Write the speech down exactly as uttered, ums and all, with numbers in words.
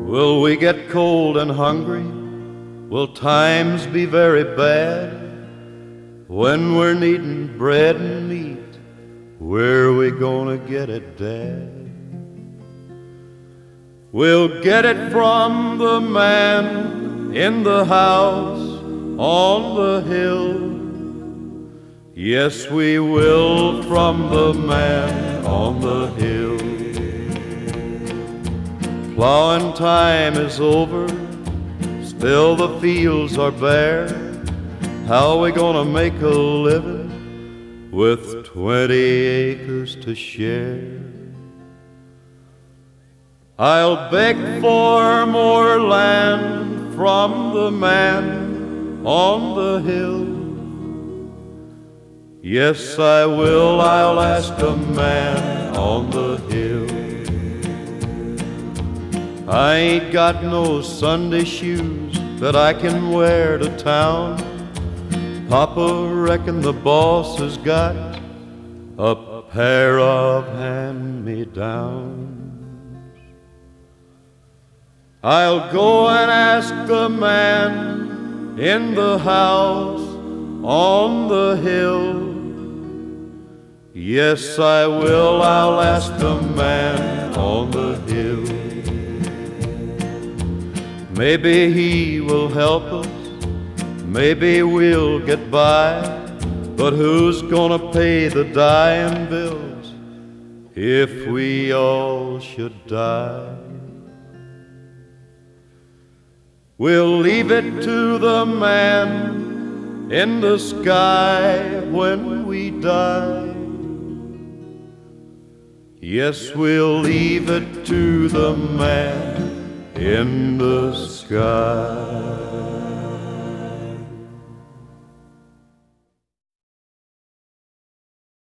Will we get cold and hungry? Will times be very bad? When we're needing bread and meat, where we gonna get it, Dad? We'll get it from the man in the house on the hill. Yes, we will, from the man on the hill. Plowing time is over, still the fields are bare. How we gonna make a living with twenty acres to share? I'll beg for more land from the man on the hill. Yes, I will, I'll ask a man on the hill. I ain't got no Sunday shoes that I can wear to town. Papa reckon the boss has got a pair of hand-me-downs. I'll go and ask the man in the house on the hill. Yes, I will, I'll ask the man on the hill. Maybe he will help us, maybe we'll get by, but who's gonna pay the dying bills if we all should die? We'll leave it to the man in the sky when we die. Yes, we'll leave it to the man in the sky.